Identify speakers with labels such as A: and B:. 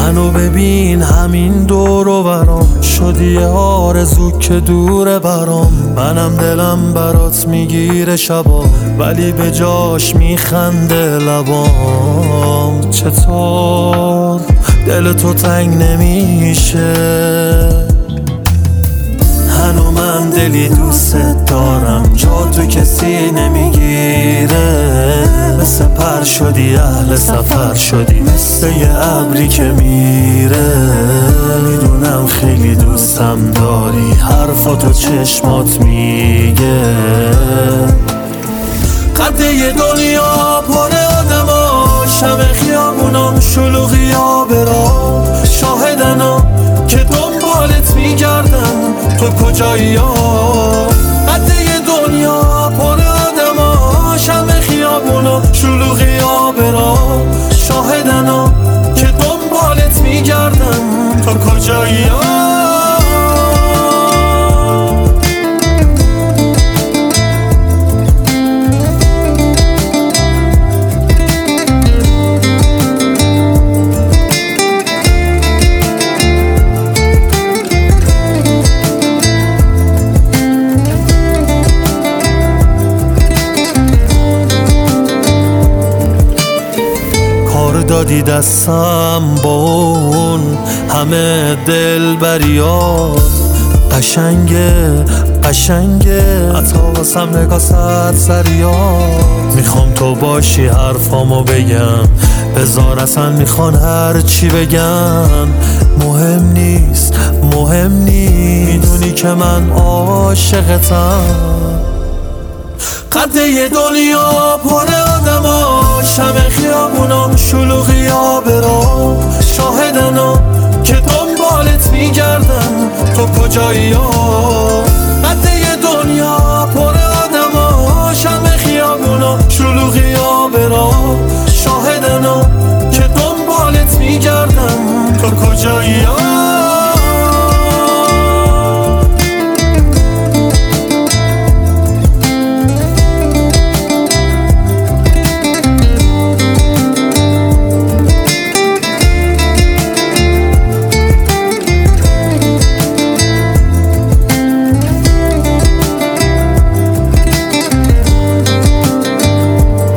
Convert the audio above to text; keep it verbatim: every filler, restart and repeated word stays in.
A: منو ببین همین دور و برام شدی آرزو که دوره برام. منم دلم برات میگیره شبا ولی به جاش میخنده لبام. چطور دل تو تنگ نمیشه؟ هنو من دلی دوست دارم جا تو کسی نمیگیره. مثل پر شدی اهل سفر شدی مثل یه ابری که میره. میدونم خیلی دوستم داری حرفاتو چشمات میگه. قد یه دنیا پر آدما شب خیابونام شلوغی ها برا شاهدنا که دنبالت میگردن تو کجایی ها. قد یه دنیا پر آدما شب خیابونا شلوغی ها برا شاهدنا که دنبالت میگردن تو کجایی ها. دادی دستم با اون همه دل بریاد. قشنگه قشنگه حتی واسم نگاه سر سریاد. میخوام تو باشی حرفامو بگم بذار اصلا میخوان هر چی بگن. مهم نیست مهم نیست میدونی که من عاشقتم. قد یه دنیا پر آدما شب خیابونام شلوغی ها برا شاهدنا که دنبالت میگردن تو کجایی ها.